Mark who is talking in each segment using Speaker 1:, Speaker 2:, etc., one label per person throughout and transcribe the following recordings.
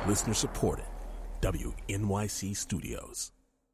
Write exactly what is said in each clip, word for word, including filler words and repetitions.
Speaker 1: Listener supported. W N Y C Studios.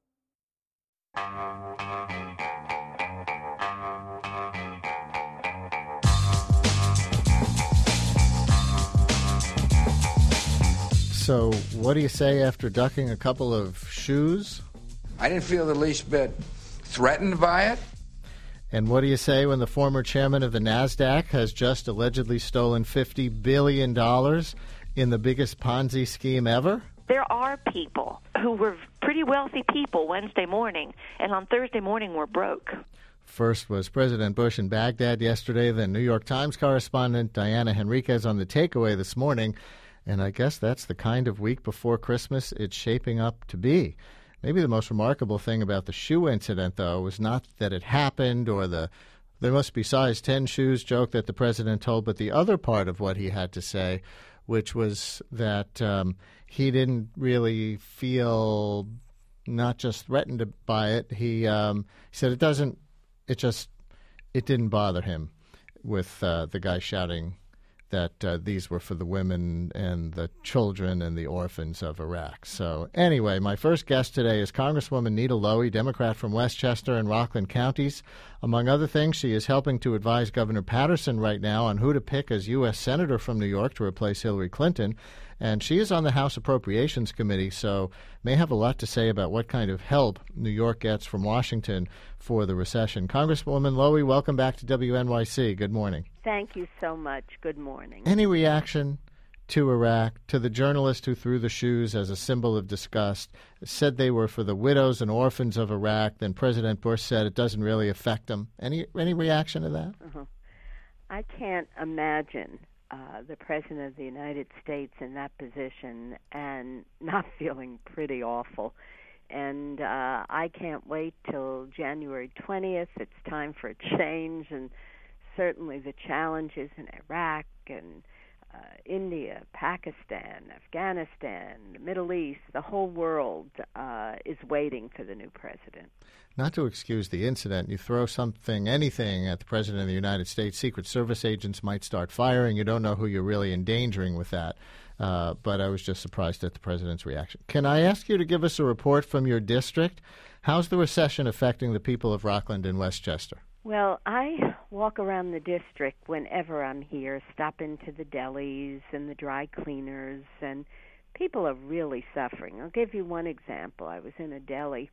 Speaker 2: So what do you say after ducking a couple of shoes?
Speaker 3: I didn't feel the least bit threatened by it.
Speaker 2: And what do you say when the former chairman of the NASDAQ has just allegedly stolen fifty billion dollars in the biggest Ponzi scheme ever?
Speaker 4: There are people who were pretty wealthy people Wednesday morning, and on Thursday morning were broke.
Speaker 2: First was President Bush in Baghdad yesterday, then New York Times correspondent Diana Henriquez on The Takeaway this morning. And I guess that's the kind of week before Christmas it's shaping up to be. Maybe the most remarkable thing about the shoe incident, though, was not that it happened or the there must be size ten shoes joke that the president told, but the other part of what he had to say, which was that um, he didn't really feel not just threatened by it. He, um, he said it doesn't, it just, it didn't bother him with uh, the guy shouting that uh, these were for the women and the children and the orphans of Iraq. So anyway, my first guest today is Congresswoman Nita Lowey, Democrat from Westchester and Rockland counties. Among other things, she is helping to advise Governor Patterson right now on who to pick as U S Senator from New York to replace Hillary Clinton. And she is on the House Appropriations Committee, so may have a lot to say about what kind of help New York gets from Washington for the recession. Congresswoman Lowey, welcome back to W N Y C. Good morning.
Speaker 5: Thank you so much. Good morning.
Speaker 2: Any reaction to Iraq, to the journalist who threw the shoes as a symbol of disgust, said they were for the widows and orphans of Iraq, then President Bush said it doesn't really affect them. Any, any reaction to that?
Speaker 5: Uh-huh. I can't imagine Uh, the President of the United States in that position and not feeling pretty awful. And uh, I can't wait till January twentieth. It's time for a change, and certainly the challenges in Iraq and uh, India, Pakistan, Afghanistan, the Middle East, the whole world uh, is waiting for the new president.
Speaker 2: Not to excuse the incident, you throw something, anything at the President of the United States, Secret Service agents might start firing. You don't know who you're really endangering with that. Uh, but I was just surprised at the President's reaction. Can I ask you to give us a report from your district? How's the recession affecting the people of Rockland and Westchester?
Speaker 5: Well, I walk around the district whenever I'm here, stop into the delis and the dry cleaners, and people are really suffering. I'll give you one example. I was in a deli,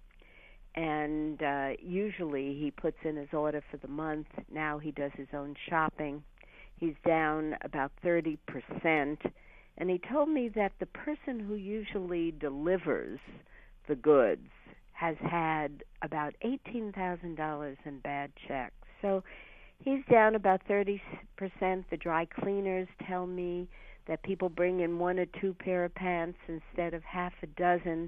Speaker 5: and uh, usually he puts in his order for the month. Now he does his own shopping. He's down about thirty percent, and he told me that the person who usually delivers the goods has had about eighteen thousand dollars in bad checks. So he's down about thirty percent. The dry cleaners tell me that people bring in one or two pair of pants instead of half a dozen.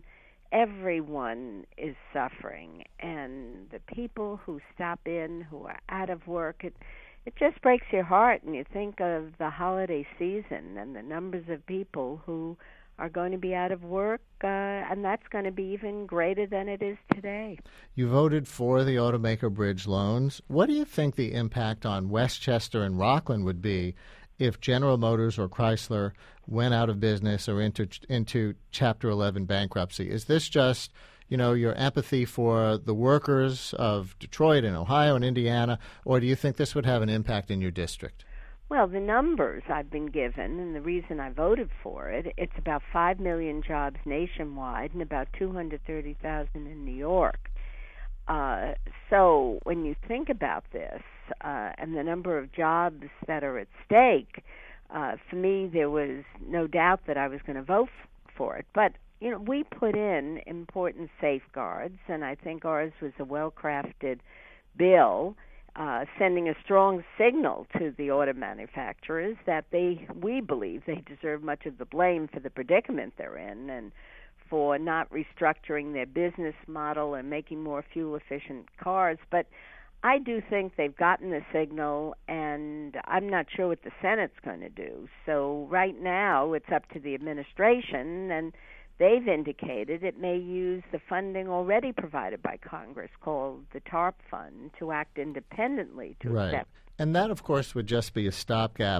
Speaker 5: Everyone is suffering, and the people who stop in, who are out of work, it, it just breaks your heart, and you think of the holiday season and the numbers of people who are going to be out of work, uh, and that's going to be even greater than it is today.
Speaker 2: You voted for the automaker bridge loans. What do you think the impact on Westchester and Rockland would be if General Motors or Chrysler went out of business or into into Chapter eleven bankruptcy? Is this just, you know, your empathy for the workers of Detroit and Ohio and Indiana, or do you think this would have an impact in your district?
Speaker 5: Well, the numbers I've been given, and the reason I voted for it, it's about five million jobs nationwide and about two hundred thirty thousand in New York. Uh, so when you think about this uh, and the number of jobs that are at stake, uh, for me there was no doubt that I was going to vote f- for it. But, you know, we put in important safeguards, and I think ours was a well-crafted bill, Uh, sending a strong signal to the auto manufacturers that they, we believe, they deserve much of the blame for the predicament they're in and for not restructuring their business model and making more fuel-efficient cars. But I do think they've gotten the signal, and I'm not sure what the Senate's going to do. So right now it's up to the administration, and they've indicated it may use the funding already provided by Congress, called the TARP Fund, to act independently to
Speaker 2: right.
Speaker 5: accept.
Speaker 2: And that, of course, would just be a stopgap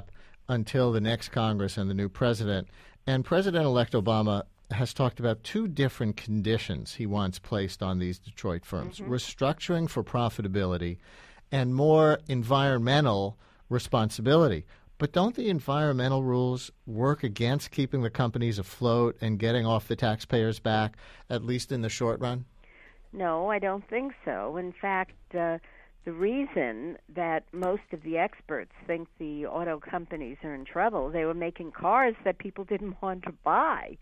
Speaker 2: until the next Congress and the new president. And President-elect Obama has talked about two different conditions he wants placed on these Detroit firms, mm-hmm. restructuring for profitability and more environmental responsibility. But don't the environmental rules work against keeping the companies afloat and getting off the taxpayers' back, at least in the short run?
Speaker 5: No, I don't think so. In fact, uh, the reason that most of the experts think the auto companies are in trouble, they were making cars that people didn't want to buy.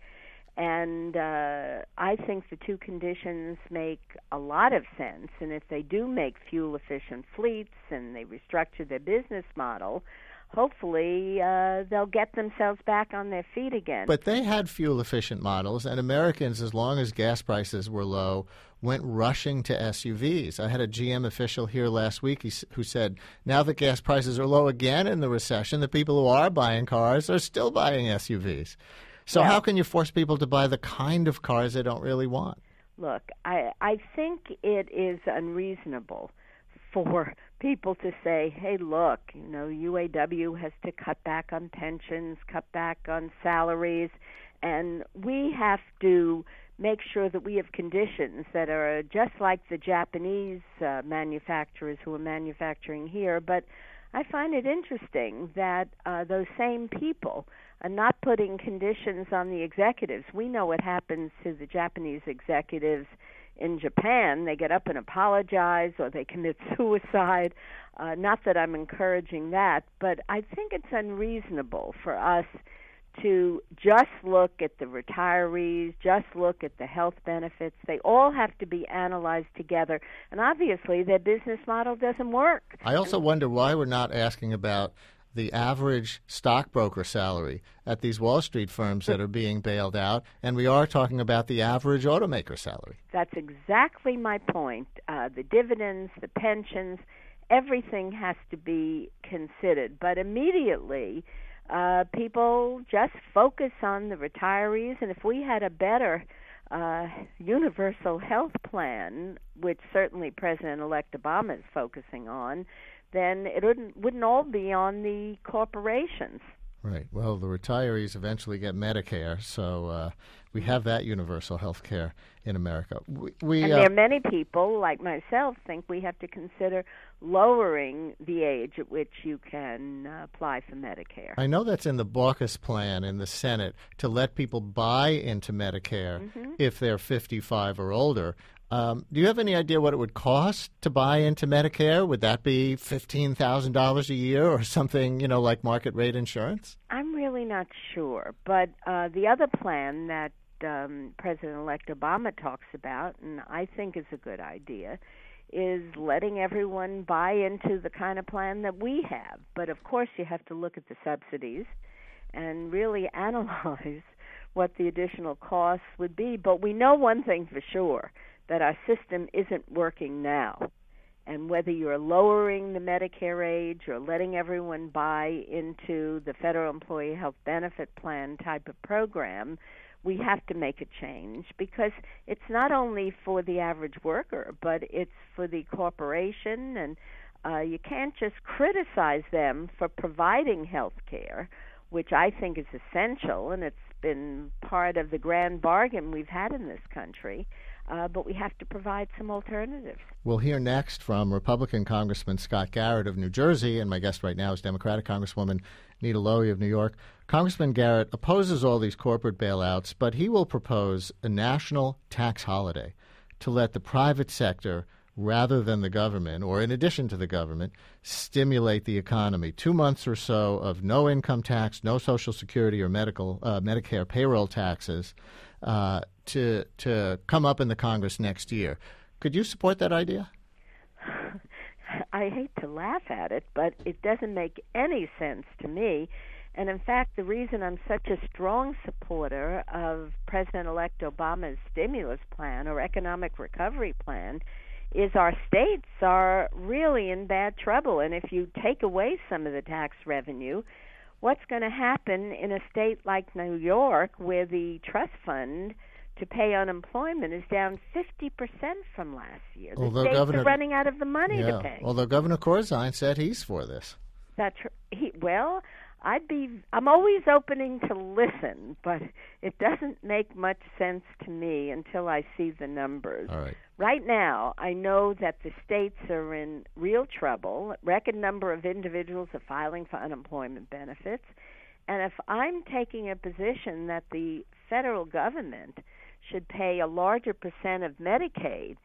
Speaker 5: And uh, I think the two conditions make a lot of sense. And if they do make fuel-efficient fleets and they restructure their business model, hopefully uh, they'll get themselves back on their feet again.
Speaker 2: But they had fuel-efficient models, and Americans, as long as gas prices were low, went rushing to S U Vs. I had a G M official here last week who said, now that gas prices are low again in the recession, the people who are buying cars are still buying S U Vs. So well, how can you force people to buy the kind of cars they don't really want?
Speaker 5: Look, I, I think it is unreasonable for people to say, hey, look, you know, U A W has to cut back on pensions, cut back on salaries, and we have to make sure that we have conditions that are just like the Japanese uh, manufacturers who are manufacturing here. But I find it interesting that uh, those same people are not putting conditions on the executives. We know what happens to the Japanese executives in Japan. They get up and apologize, or they commit suicide. Uh, not that I'm encouraging that, but I think it's unreasonable for us to just look at the retirees, just look at the health benefits. They all have to be analyzed together, and obviously their business model doesn't work.
Speaker 2: I also wonder why we're not asking about the average stockbroker salary at these Wall Street firms that are being bailed out, and we are talking about the average automaker salary.
Speaker 5: That's exactly my point. Uh, the dividends, the pensions, everything has to be considered. But immediately, uh, people just focus on the retirees, and if we had a better uh, universal health plan, which certainly President-elect Obama is focusing on, then it wouldn't, wouldn't all be on the corporations.
Speaker 2: Right. Well, the retirees eventually get Medicare, so uh, we have that universal health care in America. We, we,
Speaker 5: and
Speaker 2: uh,
Speaker 5: there are many people, like myself, think we have to consider lowering the age at which you can uh, apply for Medicare.
Speaker 2: I know that's in the Baucus plan in the Senate to let people buy into Medicare mm-hmm. if they're fifty-five or older. Um, do you have any idea what it would cost to buy into Medicare? Would that be fifteen thousand dollars a year or something, you know, like market rate insurance?
Speaker 5: I'm really not sure. But uh, the other plan that um, President-elect Obama talks about, and I think is a good idea, is letting everyone buy into the kind of plan that we have. But, of course, you have to look at the subsidies and really analyze what the additional costs would be. But we know one thing for sure, that our system isn't working now. And whether you're lowering the Medicare age or letting everyone buy into the Federal Employee Health Benefit Plan type of program, we have to make a change, because it's not only for the average worker, but it's for the corporation, and uh, you can't just criticize them for providing health care, which I think is essential, and it's been part of the grand bargain we've had in this country. Uh, but we have to provide some alternatives.
Speaker 2: We'll hear next from Republican Congressman Scott Garrett of New Jersey, and my guest right now is Democratic Congresswoman Nita Lowey of New York. Congressman Garrett opposes all these corporate bailouts, but he will propose a national tax holiday to let the private sector, rather than the government, or in addition to the government, stimulate the economy. Two months or so of no income tax, no Social Security or medical uh, Medicare payroll taxes, uh, to to come up in the Congress next year. Could you support that idea?
Speaker 5: I hate to laugh at it, but it doesn't make any sense to me. And in fact, the reason I'm such a strong supporter of President-elect Obama's stimulus plan or economic recovery plan is our states are really in bad trouble. And if you take away some of the tax revenue, what's going to happen in a state like New York, where the trust fund to pay unemployment is down fifty percent from last year? The
Speaker 2: although
Speaker 5: states
Speaker 2: Governor,
Speaker 5: are running out of the money
Speaker 2: yeah,
Speaker 5: to pay.
Speaker 2: Although Governor Corzine said he's for this.
Speaker 5: That's he, well, I'd be I'm always opening to listen, but it doesn't make much sense to me until I see the numbers.
Speaker 2: All right.
Speaker 5: Right now, I know that the states are in real trouble. Record number of individuals are filing for unemployment benefits. And if I'm taking a position that the federal government should pay a larger percent of Medicaid,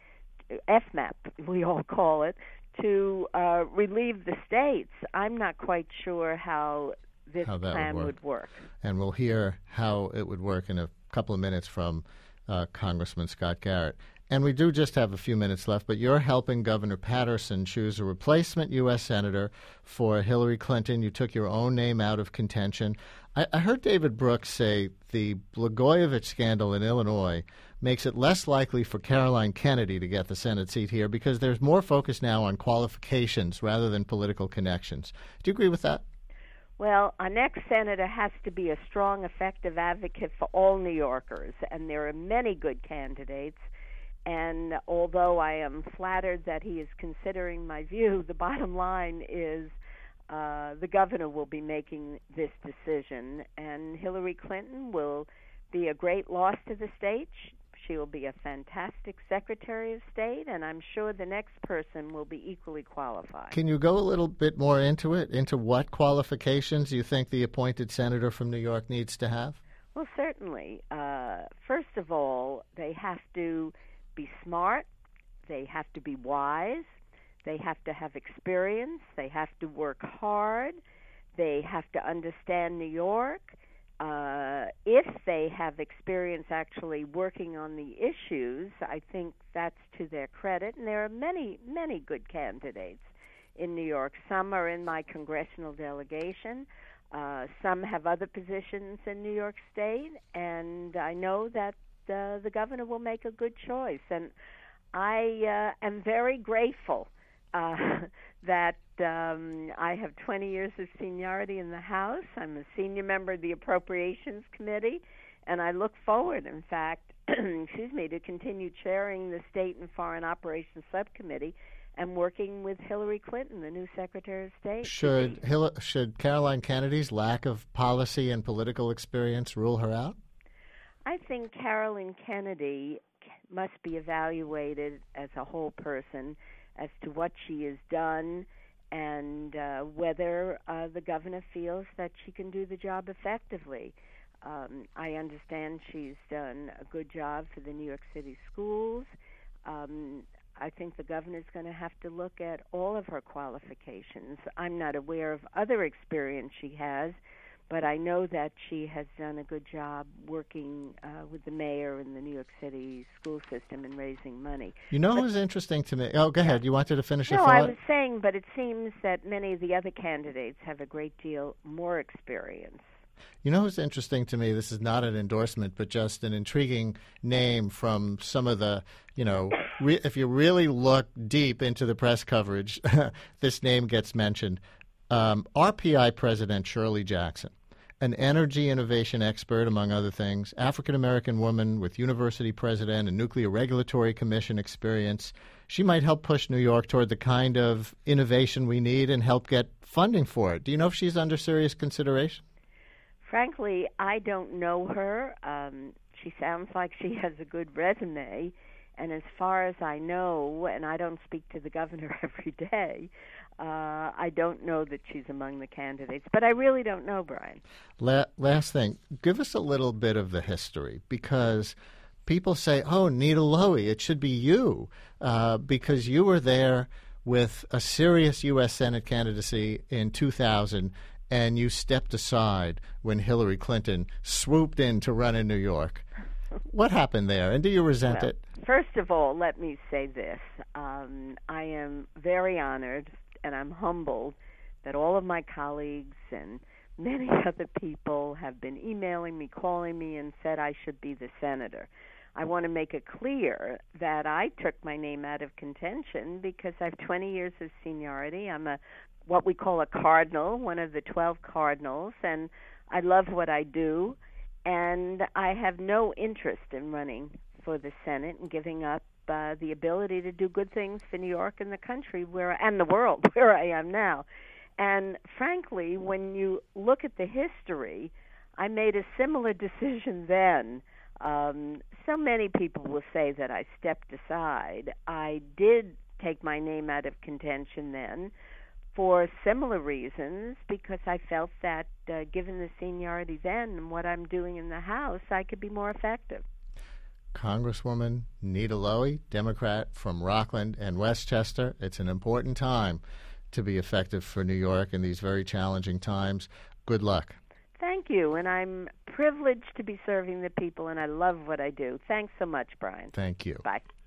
Speaker 5: F MAP we all call it, to uh, relieve the states, I'm not quite sure how this
Speaker 2: how that
Speaker 5: plan
Speaker 2: would work.
Speaker 5: would work.
Speaker 2: And we'll hear how it would work in a couple of minutes from uh, Congressman Scott Garrett. And we do just have a few minutes left, but you're helping Governor Patterson choose a replacement U S senator for Hillary Clinton. You took your own name out of contention. I, I heard David Brooks say the Blagojevich scandal in Illinois makes it less likely for Caroline Kennedy to get the Senate seat here because there's more focus now on qualifications rather than political connections. Do you agree with that?
Speaker 5: Well, our next senator has to be a strong, effective advocate for all New Yorkers, and there are many good candidates. And although I am flattered that he is considering my view, the bottom line is uh, the governor will be making this decision, and Hillary Clinton will be a great loss to the state. She will be a fantastic Secretary of State, and I'm sure the next person will be equally qualified.
Speaker 2: Can you go a little bit more into it, into what qualifications you think the appointed senator from New York needs to have?
Speaker 5: Well, certainly. Uh, first of all, they have to be smart, they have to be wise, they have to have experience, they have to work hard, they have to understand New York. Uh, if they have experience actually working on the issues, I think that's to their credit. And there are many, many good candidates in New York. Some are in my congressional delegation. Uh, some have other positions in New York State. And I know that uh, the governor will make a good choice. And I uh, am very grateful uh, that um, I have twenty years of seniority in the House. I'm a senior member of the Appropriations Committee, and I look forward, in fact, excuse me, to continue chairing the State and Foreign Operations Subcommittee and working with Hillary Clinton, the new Secretary of State.
Speaker 2: Should Hil- should Caroline Kennedy's lack of policy and political experience rule her out?
Speaker 5: I think Caroline Kennedy must be evaluated as a whole person as to what she has done and uh, whether uh, the governor feels that she can do the job effectively. Um, I understand she's done a good job for the New York City schools. Um, I think the governor's going to have to look at all of her qualifications. I'm not aware of other experience she has, but I know that she has done a good job working uh, with the mayor and the New York City school system and raising money.
Speaker 2: You know
Speaker 5: but,
Speaker 2: what's interesting to me? Oh, go ahead. You wanted to finish your
Speaker 5: no,
Speaker 2: thought?
Speaker 5: I was saying, but it seems that many of the other candidates have a great deal more experience.
Speaker 2: You know what's interesting to me? This is not an endorsement, but just an intriguing name from some of the, you know, re- if you really look deep into the press coverage, this name gets mentioned. Um, R P I President Shirley Jackson, an energy innovation expert, among other things, African-American woman with university president and Nuclear Regulatory Commission experience. She might help push New York toward the kind of innovation we need and help get funding for it. Do you know if she's under serious consideration?
Speaker 5: Frankly, I don't know her. Um, she sounds like she has a good resume. And as far as I know, and I don't speak to the governor every day, uh, I don't know that she's among the candidates. But I really don't know, Brian.
Speaker 2: La- last thing, give us a little bit of the history, because people say, oh, Nita Lowey, it should be you, uh, because you were there with a serious U S Senate candidacy in two thousand, and you stepped aside when Hillary Clinton swooped in to run in New York. What happened there, and do you resent
Speaker 5: well,
Speaker 2: it?
Speaker 5: First of all, let me say this. Um, I am very honored and I'm humbled that all of my colleagues and many other people have been emailing me, calling me, and said I should be the senator. I want to make it clear that I took my name out of contention because I have twenty years of seniority. I'm a what we call a cardinal, one of the twelve cardinals, and I love what I do, and I have no interest in running for the Senate and giving up uh, the ability to do good things for New York and the country where and the world where I am now. And frankly, when you look at the history, I made a similar decision then. Um, so many people will say that I stepped aside. I did take my name out of contention then for similar reasons, because I felt that uh, given the seniority then and what I'm doing in the House, I could be more effective.
Speaker 2: Congresswoman Nita Lowey, Democrat from Rockland and Westchester. It's an important time to be effective for New York in these very challenging times. Good luck.
Speaker 5: Thank you, and I'm privileged to be serving the people, and I love what I do. Thanks so much, Brian.
Speaker 2: Thank you.
Speaker 5: Bye.